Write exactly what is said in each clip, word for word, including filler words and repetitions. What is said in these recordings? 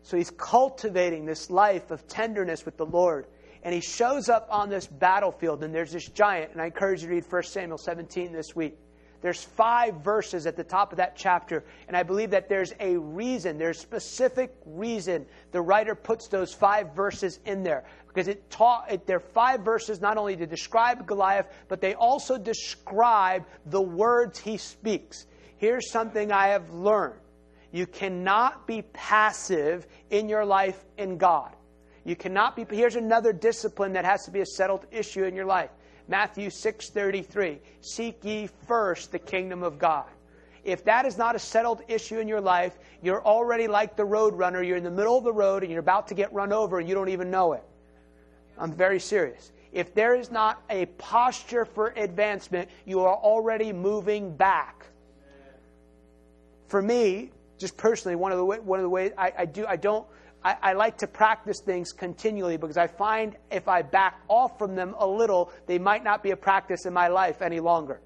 So he's cultivating this life of tenderness with the Lord. And he shows up on this battlefield, and there's this giant. And I encourage you to read First Samuel seventeen this week. There's five verses at the top of that chapter, and I believe that there's a reason, there's specific reason the writer puts those five verses in there. Because it taught, it, they're five verses not only to describe Goliath, but they also describe the words he speaks. Here's something I have learned. You cannot be passive in your life in God. You cannot be, here's another discipline that has to be a settled issue in your life. Matthew six thirty-three, seek ye first the kingdom of God. If that is not a settled issue in your life, you're already like the road runner. You're in the middle of the road and you're about to get run over and you don't even know it. I'm very serious. If there is not a posture for advancement, you are already moving back. For me, just personally, one of the one of the ways I, I do, I don't. I, I like to practice things continually because I find if I back off from them a little, they might not be a practice in my life any longer.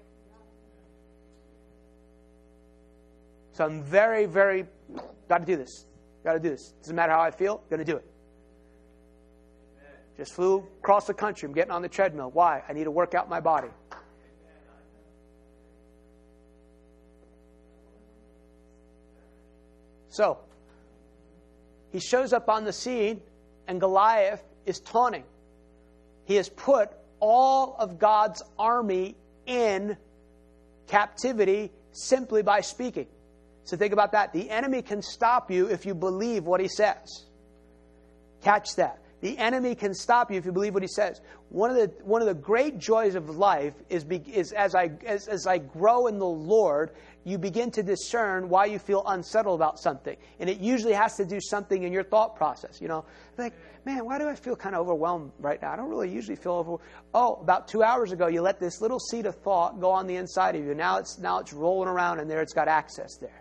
So I'm very, very, got to do this. Got to do this. Doesn't matter how I feel, got to do it. Just flew across the country. I'm getting on the treadmill. Why? I need to work out my body. So, he shows up on the scene, and Goliath is taunting. He has put all of God's army in captivity simply by speaking. So think about that. The enemy can stop you if you believe what he says. Catch that. The enemy can stop you if you believe what he says. One of the one of the great joys of life is, be, is as I as, as I grow in the Lord, you begin to discern why you feel unsettled about something. And it usually has to do something in your thought process. You know, like, man, why do I feel kind of overwhelmed right now? I don't really usually feel overwhelmed. Oh, about two hours ago, you let this little seed of thought go on the inside of you. Now it's now it's rolling around and there it's got access there.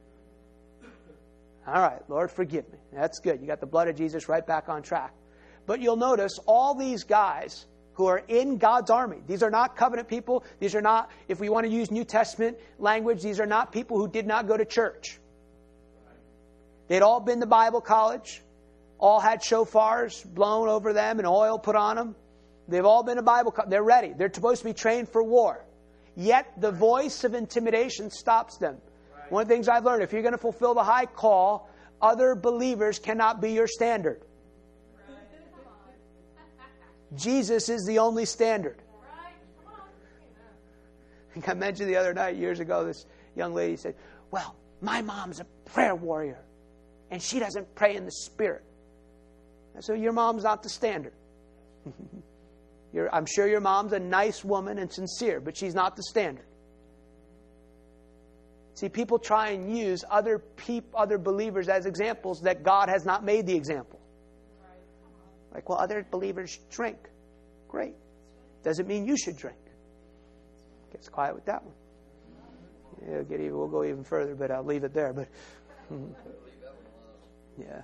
All right, Lord, forgive me. That's good. You got the blood of Jesus right back on track. But you'll notice all these guys who are in God's army. These are not covenant people. These are not, if we want to use New Testament language, these are not people who did not go to church. They'd all been to Bible college, all had shofars blown over them and oil put on them. They've all been to Bible college. They're ready. They're supposed to be trained for war. Yet the voice of intimidation stops them. One of the things I've learned, if you're going to fulfill the high call, other believers cannot be your standard. Jesus is the only standard. I think I mentioned the other night, years ago, this young lady said, well, my mom's a prayer warrior, and she doesn't pray in the Spirit. I said, your mom's not the standard. You're, I'm sure your mom's a nice woman and sincere, but she's not the standard. See, people try and use other peop, other believers as examples that God has not made the example. Like, well, other believers drink. Great. Doesn't mean you should drink. Gets quiet with that one. Yeah, get even, we'll go even further, but I'll leave it there. But yeah.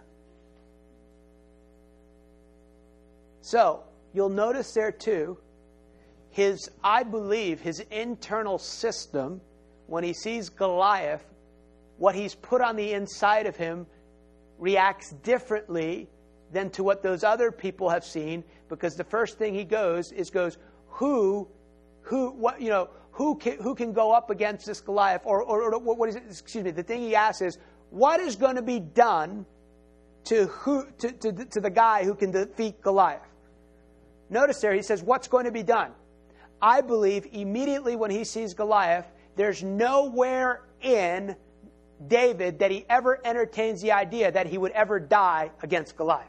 So, you'll notice there too, his, I believe, his internal system, when he sees Goliath, what he's put on the inside of him reacts differently than to what those other people have seen, because the first thing he goes is goes, who, who, what, you know, who can, who can go up against this Goliath? Or, or, or what is it? Excuse me. The thing he asks is, what is going to be done to who, to, to, to the guy who can defeat Goliath? Notice there, he says, what's going to be done? I believe immediately when he sees Goliath, there's nowhere in David that he ever entertains the idea that he would ever die against Goliath.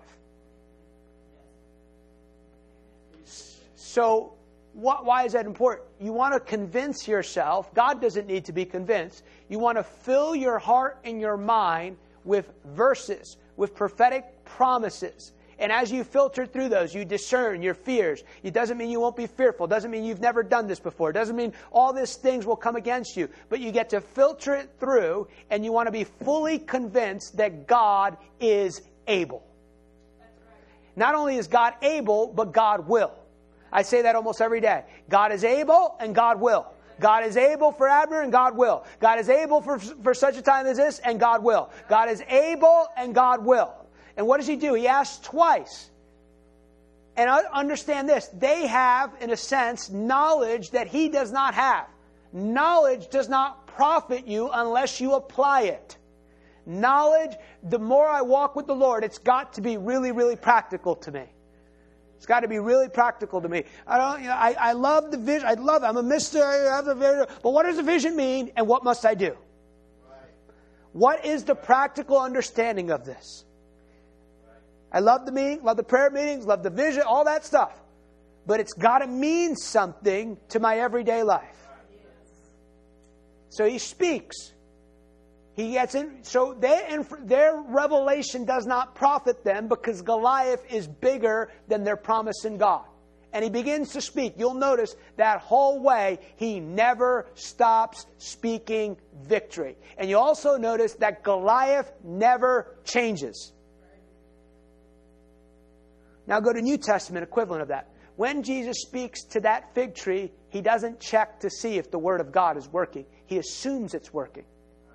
So, what, why is that important? You want to convince yourself. God doesn't need to be convinced. You want to fill your heart and your mind with verses, with prophetic promises. And as you filter through those, you discern your fears. It doesn't mean you won't be fearful. It doesn't mean you've never done this before. It doesn't mean all these things will come against you. But you get to filter it through, and you want to be fully convinced that God is able. That's right. Not only is God able, but God will. I say that almost every day. God is able and God will. God is able for Abner, and God will. God is able for, for such a time as this, and God will. God is able, and God will. And what does he do? He asks twice. And understand this. They have, in a sense, knowledge that he does not have. Knowledge does not profit you unless you apply it. Knowledge, the more I walk with the Lord, it's got to be really, really practical to me. It's got to be really practical to me. I don't. You know, I, I love the vision. I love it. I'm a mister. I have the vision. But what does the vision mean, and what must I do? Right. What is the practical understanding of this? Right. I love the meeting, love the prayer meetings, love the vision, all that stuff. But it's got to mean something to my everyday life. Right. So he speaks. He gets in. So they, their revelation does not profit them because Goliath is bigger than their promise in God. And he begins to speak. You'll notice that whole way he never stops speaking victory. And you also notice that Goliath never changes. Now go to New Testament equivalent of that. When Jesus speaks to that fig tree, he doesn't check to see if the word of God is working. He assumes it's working.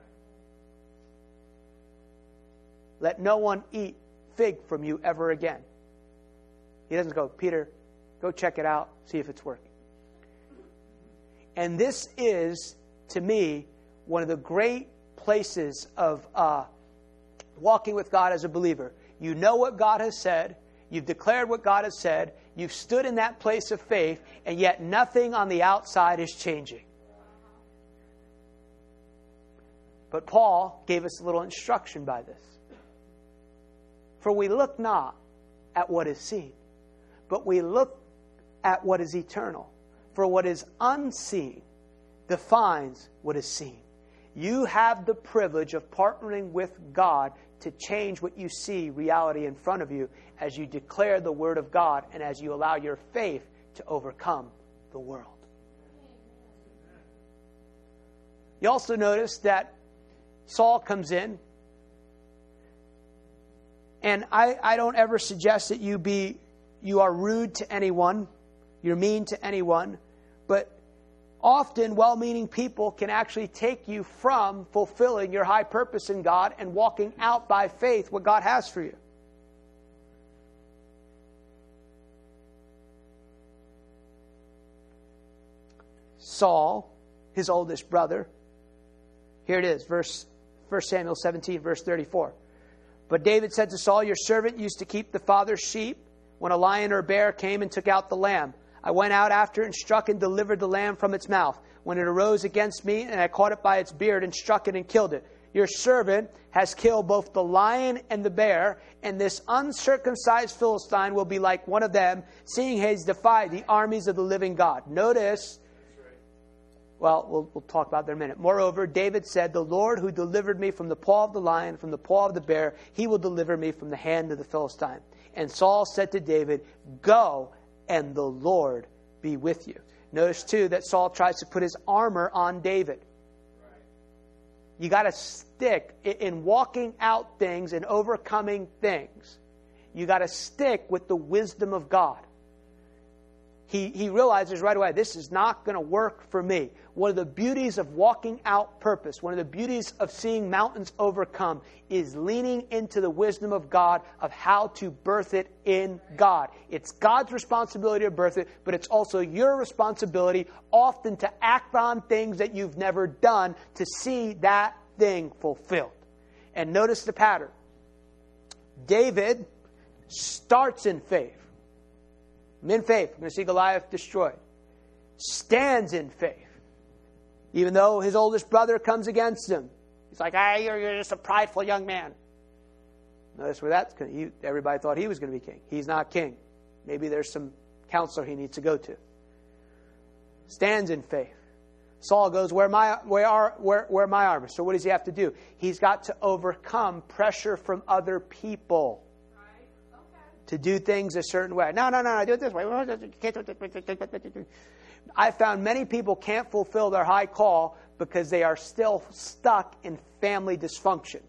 Let no one eat fig from you ever again. He doesn't go, Peter, go check it out, see if it's working. And this is, to me, one of the great places of uh, walking with God as a believer. You know what God has said. You've declared what God has said. You've stood in that place of faith, and yet nothing on the outside is changing. But Paul gave us a little instruction by this. For we look not at what is seen, but we look at what is eternal. For what is unseen defines what is seen. You have the privilege of partnering with God to change what you see, reality in front of you, as you declare the Word of God and as you allow your faith to overcome the world. You also notice that Saul comes in. And I, I don't ever suggest that you be you are rude to anyone, you're mean to anyone, but often well-meaning people can actually take you from fulfilling your high purpose in God and walking out by faith what God has for you. Saul, his oldest brother, here it is, verse First Samuel seventeen, verse thirty-four. But David said to Saul, your servant used to keep the father's sheep when a lion or bear came and took out the lamb. I went out after it and struck and delivered the lamb from its mouth. When it arose against me, and I caught it by its beard and struck it and killed it. Your servant has killed both the lion and the bear, and this uncircumcised Philistine will be like one of them, seeing he has defied the armies of the living God. Notice, well, we'll, we'll talk about that in a minute. Moreover, David said, the Lord who delivered me from the paw of the lion, from the paw of the bear, he will deliver me from the hand of the Philistine. And Saul said to David, go, and the Lord be with you. Notice, too, that Saul tries to put his armor on David. You got to stick in walking out things and overcoming things. You got to stick with the wisdom of God. He, he realizes right away, this is not going to work for me. One of the beauties of walking out purpose, one of the beauties of seeing mountains overcome, is leaning into the wisdom of God of how to birth it in God. It's God's responsibility to birth it, but it's also your responsibility often to act on things that you've never done to see that thing fulfilled. And notice the pattern. David starts in faith. I'm in faith. I'm going to see Goliath destroyed. Stands in faith. Even though his oldest brother comes against him. He's like, ah, you're, you're just a prideful young man. Notice where that's going. He, everybody thought he was going to be king. He's not king. Maybe there's some counselor he needs to go to. Stands in faith. Saul goes, where my where are where where my armor? So what does he have to do? He's got to overcome pressure from other people. To do things a certain way. No, no, no, no, do it this way. I found many people can't fulfill their high call because they are still stuck in family dysfunction.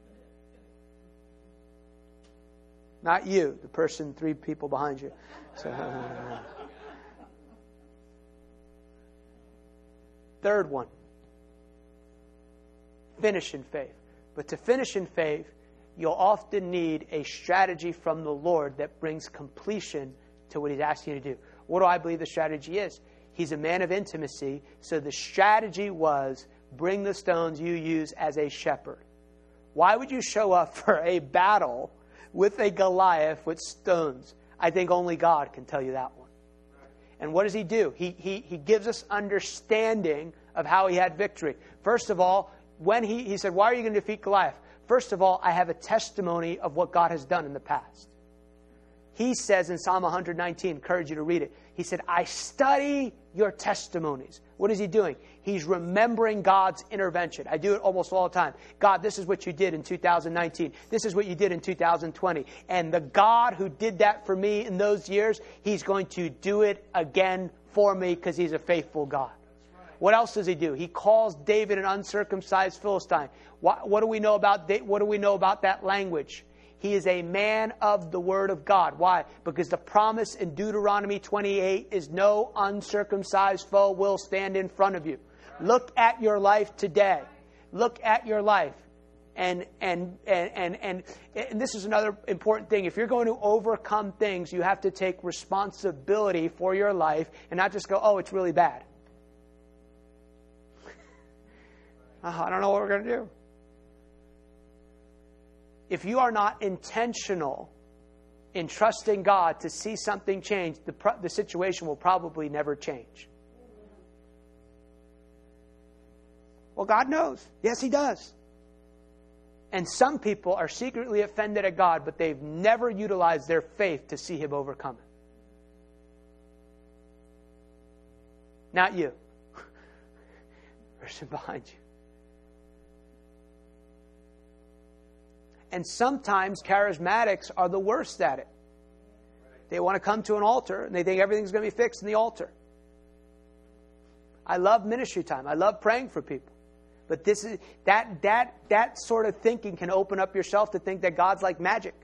Not you, the person, three people behind you. So, third one, finish in faith. But to finish in faith, you'll often need a strategy from the Lord that brings completion to what He's asking you to do. What do I believe the strategy is? He's a man of intimacy, so the strategy was bring the stones you use as a shepherd. Why would you show up for a battle with a Goliath with stones? I think only God can tell you that one. And what does He do? He, he, he gives us understanding of how He had victory. First of all, when he, he said, why are you going to defeat Goliath? First of all, I have a testimony of what God has done in the past. He says in Psalm one nineteen, encourage you to read it. He said, I study your testimonies. What is he doing? He's remembering God's intervention. I do it almost all the time. God, this is what you did in two thousand nineteen. This is what you did in two thousand twenty. And the God who did that for me in those years, He's going to do it again for me because He's a faithful God. What else does He do? He calls David an uncircumcised Philistine. What, what do we know about what do we know about that language? He is a man of the Word of God. Why? Because the promise in Deuteronomy twenty-eight is no uncircumcised foe will stand in front of you. Look at your life today. Look at your life. And and and and and, and this is another important thing. If you're going to overcome things, you have to take responsibility for your life and not just go, oh, it's really bad. I don't know what we're going to do. If you are not intentional in trusting God to see something change, the, pro- the situation will probably never change. Well, God knows. Yes, He does. And some people are secretly offended at God, but they've never utilized their faith to see Him overcome it. Not you. Person behind you. And sometimes charismatics are the worst at it. They want to come to an altar and they think everything's going to be fixed in the altar. I love ministry time. I love praying for people. But this is that that that sort of thinking can open up yourself to think that God's like magic.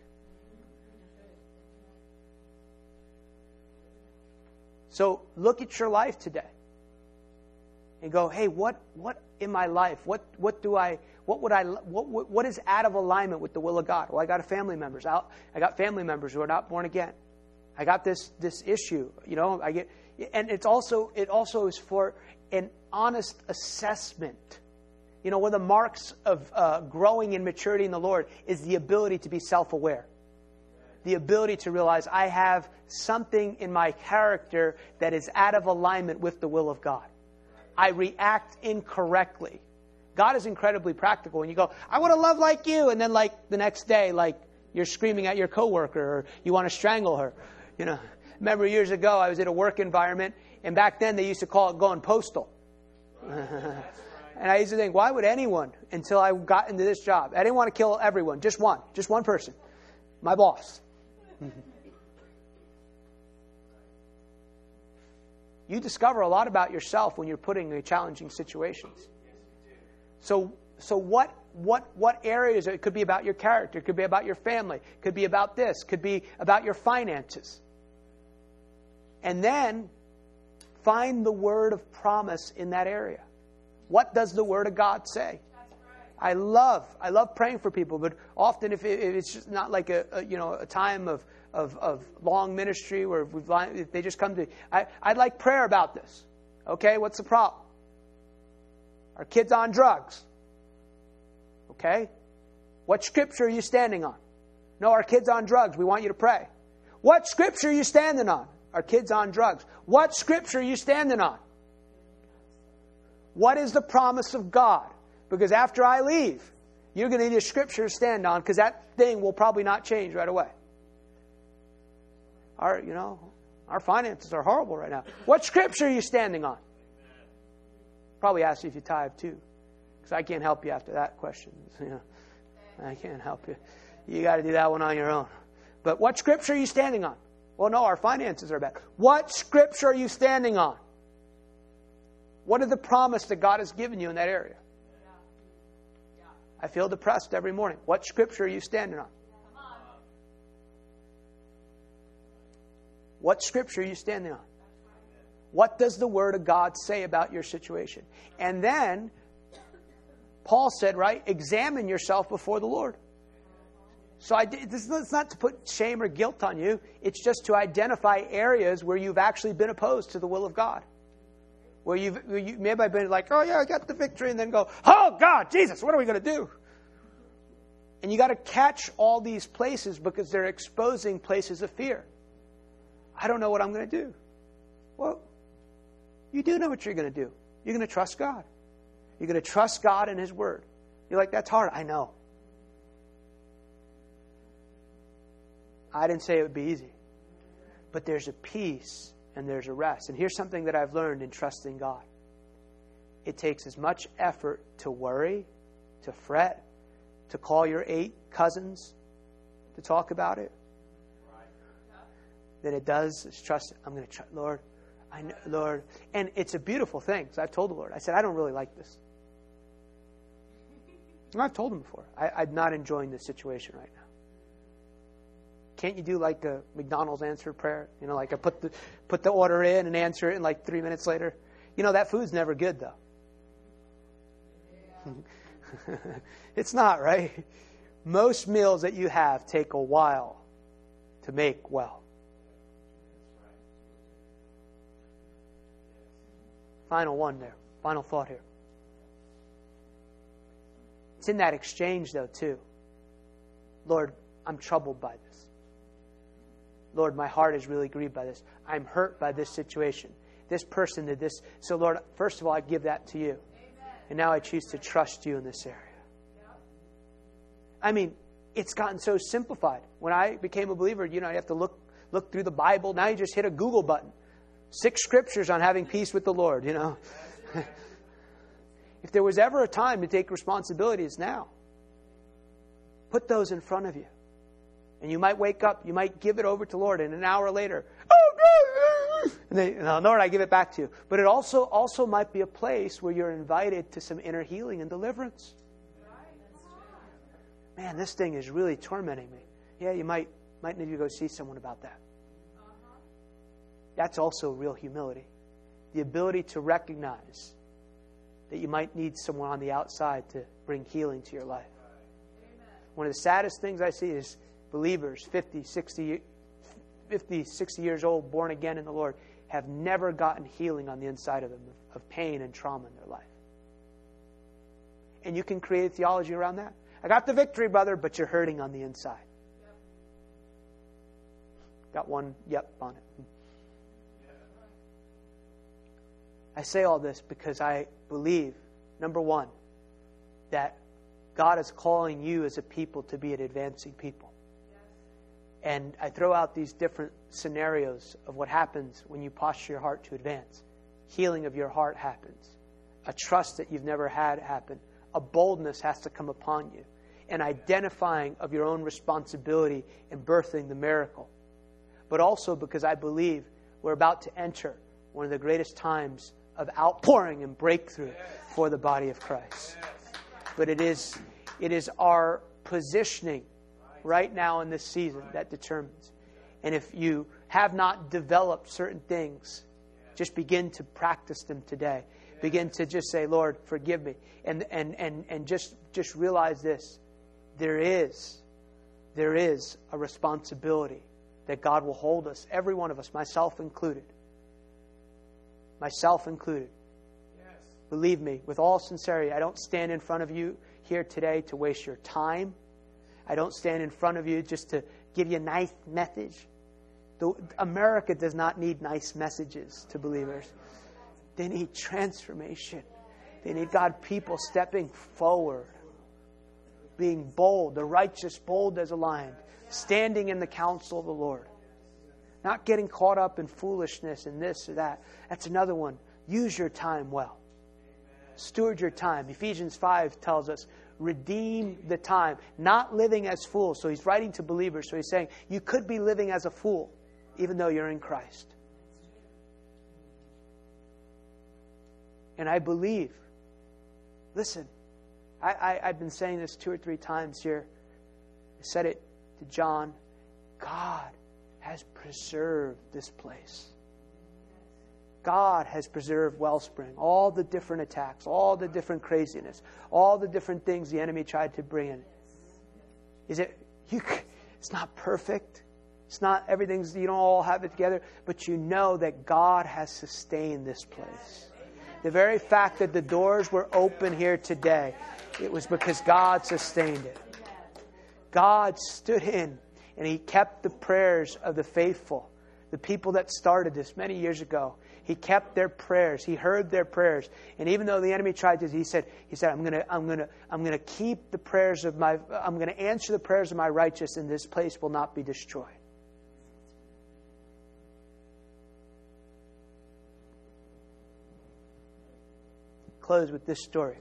So look at your life today and go, hey, what what in my life? What what do I What would I? What, what what is out of alignment with the will of God? Well, I got a family members out. I got family members who are not born again. I got this this issue. You know, I get, and it's also it also is for an honest assessment. You know, one of the marks of uh, growing in maturity in the Lord is the ability to be self-aware, the ability to realize I have something in my character that is out of alignment with the will of God. I react incorrectly. God is incredibly practical. And you go, I want to love like you. And then like the next day, like you're screaming at your coworker or you want to strangle her. You know, remember years ago, I was in a work environment. And back then they used to call it going postal. And I used to think, why would anyone, until I got into this job, I didn't want to kill everyone. Just one. Just one person. My boss. You discover a lot about yourself when you're put in challenging situations. So, so what, what, what areas? It could be about your character. It could be about your family. It could be about this. It could be about your finances. And then find the word of promise in that area. What does the Word of God say? I love, I love praying for people, but often if, it, if it's just not like a, a you know a time of of, of long ministry where we've, if they just come to, I, I'd like prayer about this. Okay, what's the problem? Our kids on drugs. Okay? What scripture are you standing on? No, our kids on drugs. We want you to pray. What scripture are you standing on? Our kids on drugs. What scripture are you standing on? What is the promise of God? Because after I leave, you're going to need a scripture to stand on because that thing will probably not change right away. Our, you know, our finances are horrible right now. What scripture are you standing on? Probably ask you if you tithe too, because I can't help you after that question. You know, I can't help you. You got to do that one on your own. But what scripture are you standing on? Well, no, our finances are bad. What scripture are you standing on? What is the promise that God has given you in that area? I feel depressed every morning. What scripture are you standing on? What scripture are you standing on? What does the Word of God say about your situation? And then, Paul said, right, examine yourself before the Lord. So I, this is not to put shame or guilt on you. It's just to identify areas where you've actually been opposed to the will of God. Where you've where you maybe I've been like, oh yeah, I got the victory, and then go, oh God, Jesus, what are we going to do? And you got to catch all these places because they're exposing places of fear. I don't know what I'm going to do. Well, you do know what you're going to do. You're going to trust God. You're going to trust God and His Word. You're like, that's hard. I know. I didn't say it would be easy. But there's a peace and there's a rest. And here's something that I've learned in trusting God. It takes as much effort to worry, to fret, to call your eight cousins to talk about it, than it does is trust. I'm going to trust, Lord, I know, Lord. And it's a beautiful thing. So I've told the Lord, I said, I don't really like this. And I've told him before, I, I'm not enjoying this situation right now. Can't you do like a McDonald's answered prayer? You know, like I put the put the order in and answer it, and like three minutes later, you know that food's never good though. Yeah. It's not, right? Most meals that you have take a while to make well. Final one there. Final thought here. It's in that exchange, though, too. Lord, I'm troubled by this. Lord, my heart is really grieved by this. I'm hurt by this situation. This person did this. So, Lord, first of all, I give that to you. Amen. And now I choose to trust you in this area. Yep. I mean, it's gotten so simplified. When I became a believer, you know, you have to look look through the Bible. Now you just hit a Google button. Six scriptures on having peace with the Lord, you know. If there was ever a time to take responsibility, it's now. Put those in front of you. And you might wake up, you might give it over to the Lord, and an hour later, oh, and then, no, Lord, I give it back to you. But it also also might be a place where you're invited to some inner healing and deliverance. Man, this thing is really tormenting me. Yeah, you might might need to go see someone about that. That's also real humility. The ability to recognize that you might need someone on the outside to bring healing to your life. Amen. One of the saddest things I see is believers, fifty, sixty, fifty, sixty years old, born again in the Lord, have never gotten healing on the inside of them of pain and trauma in their life. And you can create a theology around that. I got the victory, brother, but you're hurting on the inside. Yep. Got one yep on it. I say all this because I believe, number one, that God is calling you as a people to be an advancing people. Yes. And I throw out these different scenarios of what happens when you posture your heart to advance. Healing of your heart happens. A trust that you've never had happen. A boldness has to come upon you. An identifying of your own responsibility in birthing the miracle. But also because I believe we're about to enter one of the greatest times of outpouring and breakthrough yes. for the body of Christ. Yes. But it is it is our positioning right now in this season that determines. And if you have not developed certain things, just begin to practice them today. Yes. Begin to just say, Lord, forgive me. And and and and just just realize this. There is there is a responsibility that God will hold us, every one of us, myself included. Myself included. Yes. Believe me, with all sincerity, I don't stand in front of you here today to waste your time. I don't stand in front of you just to give you a nice message. The, America does not need nice messages to believers. They need transformation. They need God people stepping forward, being bold, the righteous, bold as a lion, standing in the counsel of the Lord. Not getting caught up in foolishness and this or that. That's another one. Use your time well. Amen. Steward your time. Ephesians five tells us, redeem the time. Not living as fools. So he's writing to believers. So he's saying, you could be living as a fool, even though you're in Christ. And I believe, listen, I, I, I've been saying this two or three times here. I said it to John. God has preserved this place. God has preserved Wellspring. All the different attacks, all the different craziness, all the different things the enemy tried to bring in. Is it, you, it's not perfect. It's not everything's, you don't all have it together, but you know that God has sustained this place. The very fact that the doors were open here today, it was because God sustained it. God stood in and He kept the prayers of the faithful, the people that started this many years ago. He kept their prayers. He heard their prayers. And even though the enemy tried to, he said, he said, I'm gonna, I'm gonna, I'm gonna keep the prayers of my, I'm gonna answer the prayers of my righteous, and this place will not be destroyed. Close with this story.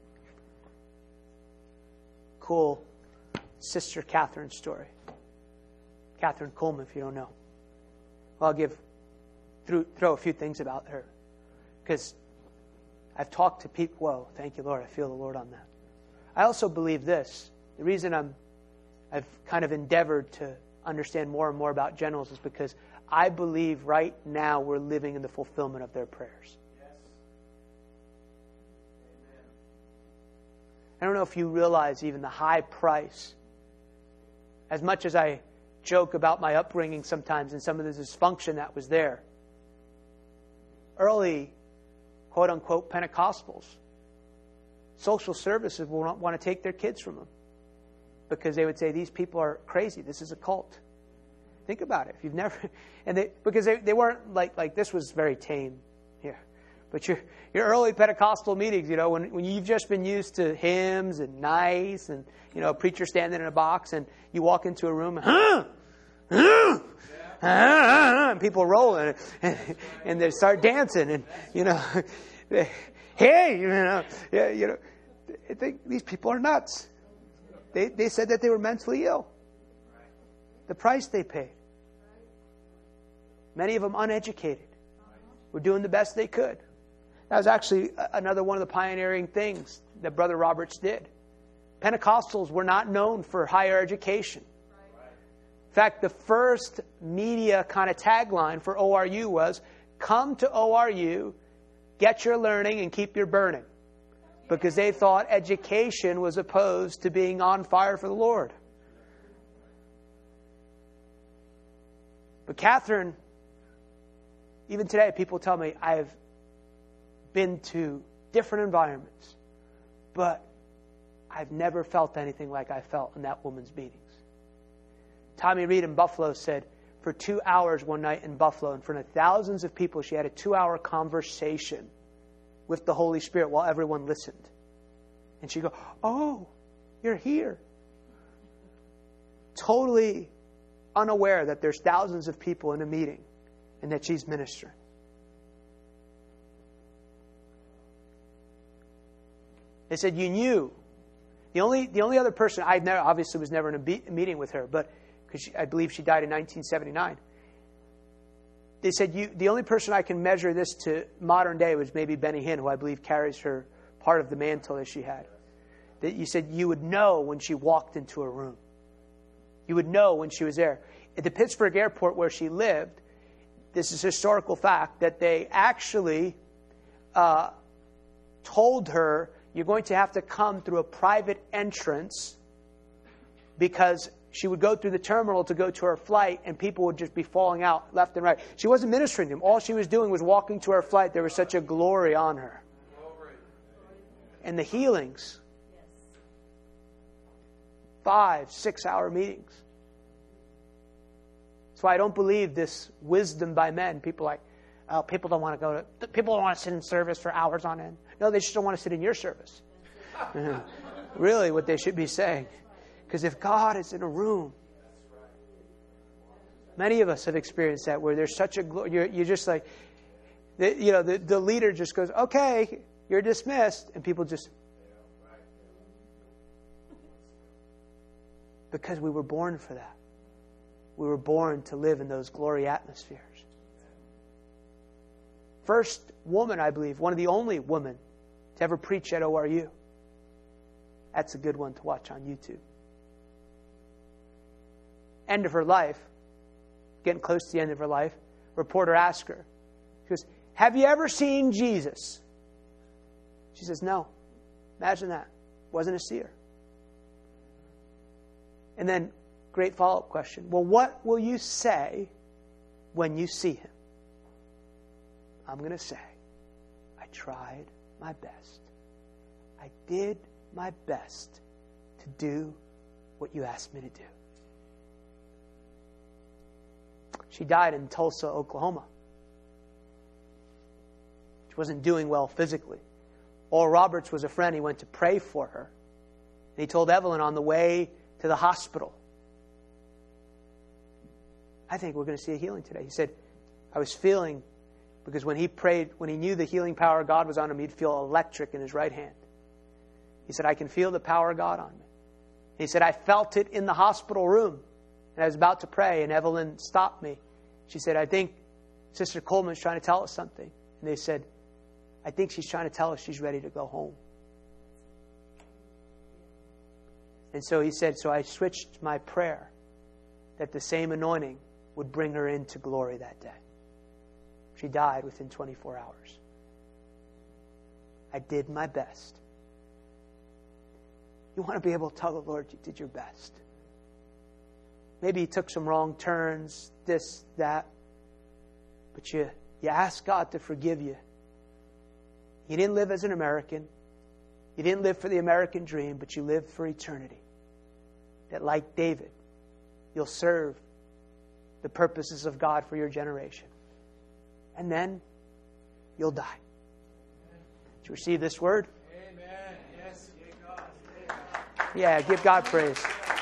Cool Sister Catherine story. Catherine Coleman, if you don't know. Well, I'll give through, throw a few things about her, because I've talked to people. Whoa, thank you, Lord. I feel the Lord on that. I also believe this. The reason I'm, I've kind of endeavored to understand more and more about generals is because I believe right now we're living in the fulfillment of their prayers. I don't know if you realize even the high price. As much as I joke about my upbringing sometimes and some of the dysfunction that was there, early, quote-unquote, Pentecostals, social services will not want to take their kids from them because they would say, these people are crazy. This is a cult. Think about it. If you've never... and they, because they, they weren't like, like this was very tame here. But your your early Pentecostal meetings, you know, when, when you've just been used to hymns and nice and, you know, a preacher standing in a box and you walk into a room, huh, huh, huh, and people rolling and, and they start dancing and, you know, they, hey, you know, yeah, you know, I think these people are nuts. They they said that they were mentally ill. The price they paid. Many of them uneducated. Were doing the best they could. That was actually another one of the pioneering things that Brother Roberts did. Pentecostals were not known for higher education. In fact, the first media kind of tagline for O R U was, come to O R U, get your learning, and keep your burning. Because they thought education was opposed to being on fire for the Lord. But Catherine, even today, people tell me I've been to different environments, but I've never felt anything like I felt in that woman's meetings. Tommy Reed in Buffalo said for two hours one night in Buffalo, in front of thousands of people, she had a two-hour conversation with the Holy Spirit while everyone listened. And she'd go, oh, you're here. Totally unaware that there's thousands of people in a meeting and that she's ministering. They said, you knew. The only the only other person, I never, obviously was never in a, be, a meeting with her, but because I believe she died in nineteen seventy-nine. They said, you, the only person I can measure this to modern day was maybe Benny Hinn, who I believe carries her part of the mantle that she had. That you said you would know when she walked into a room. You would know when she was there. At the Pittsburgh airport where she lived, this is historical fact, that they actually uh, told her, you're going to have to come through a private entrance because she would go through the terminal to go to her flight and people would just be falling out left and right. She wasn't ministering to them. All she was doing was walking to her flight. There was such a glory on her. And the healings. Five, six hour meetings. That's why I don't believe this wisdom by men. People like, oh, people don't want to go to, people don't want to sit in service for hours on end. No, they just don't want to sit in your service. Really what they should be saying. Because if God is in a room, many of us have experienced that where there's such a glory. You're, you're just like, the, you know, the, the leader just goes, okay, you're dismissed. And people just, because we were born for that. We were born to live in those glory atmospheres. First woman, I believe, one of the only women to ever preach at O R U. That's a good one to watch on YouTube. End of her life, getting close to the end of her life, reporter asked her, she goes, have you ever seen Jesus? She says, no. Imagine that. Wasn't a seer. And then, great follow-up question. Well, what will you say when you see him? I'm going to say, I tried my best. I did my best to do what you asked me to do. She died in Tulsa, Oklahoma. She wasn't doing well physically. Oral Roberts was a friend. He went to pray for her. And he told Evelyn on the way to the hospital, I think we're going to see a healing today. He said, I was feeling, because when he prayed, when he knew the healing power of God was on him, he'd feel electric in his right hand. He said, I can feel the power of God on me. He said, I felt it in the hospital room. And I was about to pray, and Evelyn stopped me. She said, I think Sister Coleman's trying to tell us something. And they said, I think she's trying to tell us she's ready to go home. And so he said, so I switched my prayer that the same anointing would bring her into glory that day. She died within twenty-four hours. I did my best. You want to be able to tell the Lord you did your best. Maybe you took some wrong turns, this, that. But you, you asked God to forgive you. You didn't live as an American. You didn't live for the American dream, but you lived for eternity. That like David, you'll serve the purposes of God for your generation. And then you'll die. Did you receive this word? Amen. Yes, God. Yeah, give God praise.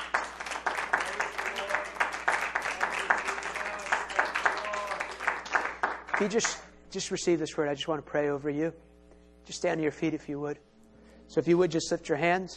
If you just, just receive this word, I just want to pray over you. Just stand on your feet if you would. So if you would, just lift your hands.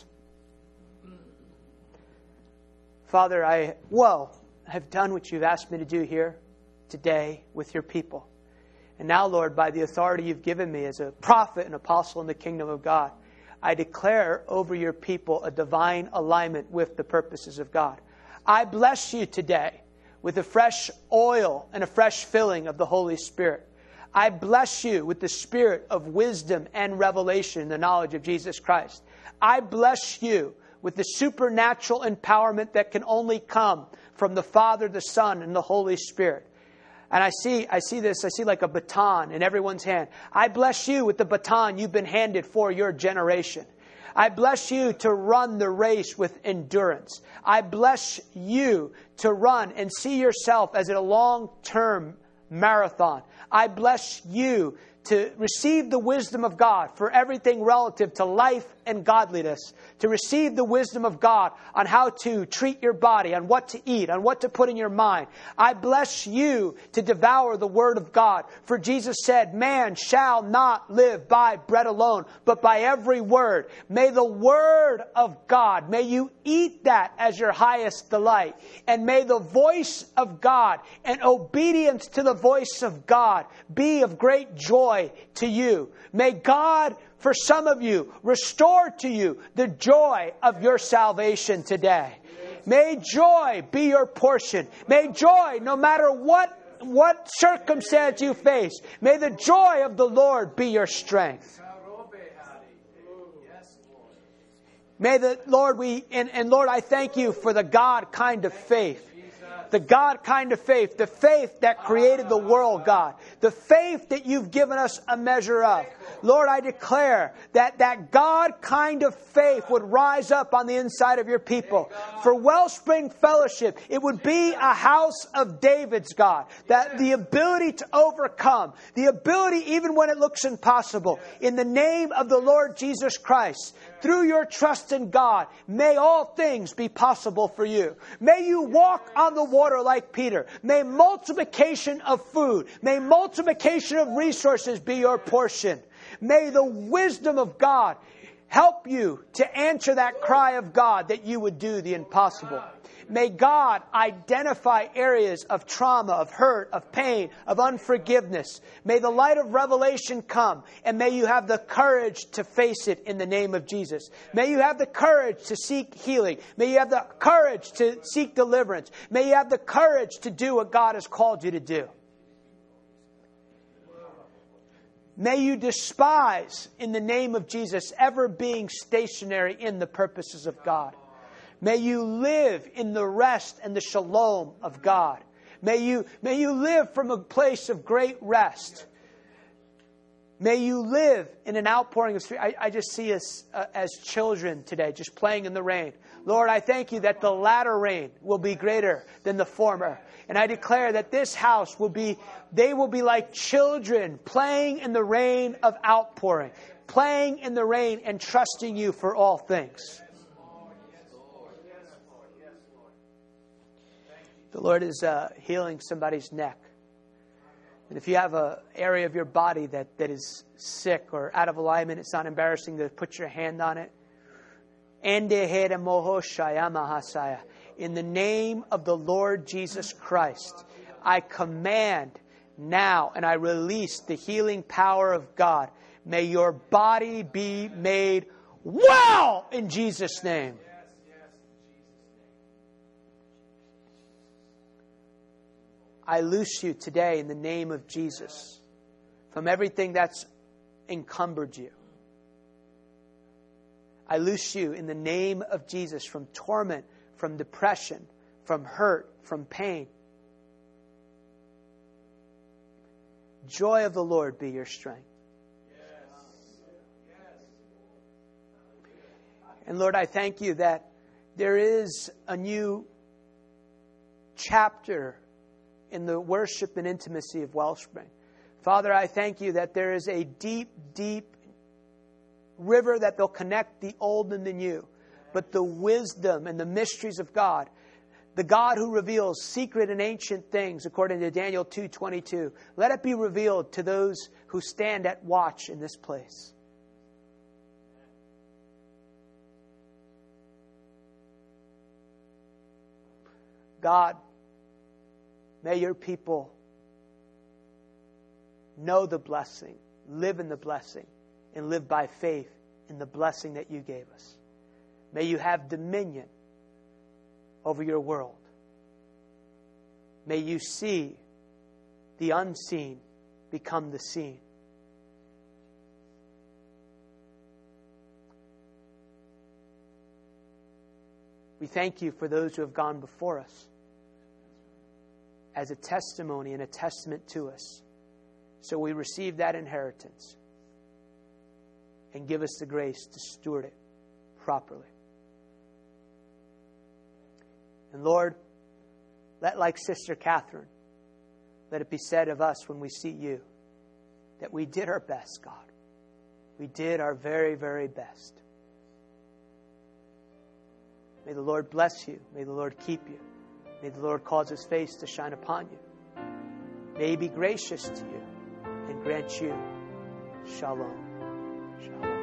Father, I, whoa, I've done what you've asked me to do here today with your people. And now, Lord, by the authority you've given me as a prophet and apostle in the kingdom of God, I declare over your people a divine alignment with the purposes of God. I bless you today with a fresh oil and a fresh filling of the Holy Spirit. I bless you with the spirit of wisdom and revelation in the knowledge of Jesus Christ. I bless you with the supernatural empowerment that can only come from the Father, the Son, and the Holy Spirit. And I see, I see this, I see like a baton in everyone's hand. I bless you with the baton you've been handed for your generation. I bless you to run the race with endurance. I bless you to run and see yourself as a long-term marathon. I bless you to receive the wisdom of God for everything relative to life and godliness, to receive the wisdom of God on how to treat your body, on what to eat, on what to put in your mind. I bless you to devour the Word of God. For Jesus said, man shall not live by bread alone, but by every word. May the Word of God, may you eat that as your highest delight. And may the voice of God and obedience to the voice of God be of great joy to you. May God, for some of you, restore to you the joy of your salvation today. May joy be your portion. May joy, no matter what, what circumstance you face, may the joy of the Lord be your strength. May the Lord, we, and, and Lord, I thank you for the God kind of faith. The God kind of faith, the faith that created the world, God. The faith that you've given us a measure of. Lord, I declare that that God kind of faith would rise up on the inside of your people. For Wellspring Fellowship, it would be a house of David's, God. That the ability to overcome, the ability even when it looks impossible, in the name of the Lord Jesus Christ, through your trust in God, may all things be possible for you. May you walk on the water like Peter. May multiplication of food, may multiplication of resources be your portion. May the wisdom of God help you to answer that cry of God that you would do the impossible. May God identify areas of trauma, of hurt, of pain, of unforgiveness. May the light of revelation come, and may you have the courage to face it in the name of Jesus. May you have the courage to seek healing. May you have the courage to seek deliverance. May you have the courage to do what God has called you to do. May you despise, in the name of Jesus, ever being stationary in the purposes of God. May you live in the rest and the shalom of God. May you, may you live from a place of great rest. May you live in an outpouring of Spirit. I, I just see us uh, as children today, just playing in the rain. Lord, I thank you that the latter rain will be greater than the former. And I declare that this house will be, they will be like children playing in the rain of outpouring, playing in the rain and trusting you for all things. The Lord is uh, healing somebody's neck. And if you have an area of your body that, that is sick or out of alignment, it's not embarrassing to put your hand on it. In the name of the Lord Jesus Christ, I command now and I release the healing power of God. May your body be made well in Jesus' name. I loose you today in the name of Jesus from everything that's encumbered you. I loose you in the name of Jesus from torment, from depression, from hurt, from pain. Joy of the Lord be your strength. And Lord, I thank you that there is a new chapter in the worship and intimacy of Wellspring. Father, I thank you that there is a deep, deep river that will connect the old and the new. But the wisdom and the mysteries of God, the God who reveals secret and ancient things, according to Daniel two twenty-two, let it be revealed to those who stand at watch in this place. God, may your people know the blessing, live in the blessing, and live by faith in the blessing that you gave us. May you have dominion over your world. May you see the unseen become the seen. We thank you for those who have gone before us as a testimony and a testament to us. So we receive that inheritance and give us the grace to steward it properly. And Lord, let, like Sister Catherine, let it be said of us when we see you that we did our best, God. We did our very, very best. May the Lord bless you. May the Lord keep you. May the Lord cause His face to shine upon you. May He be gracious to you and grant you shalom. Shalom.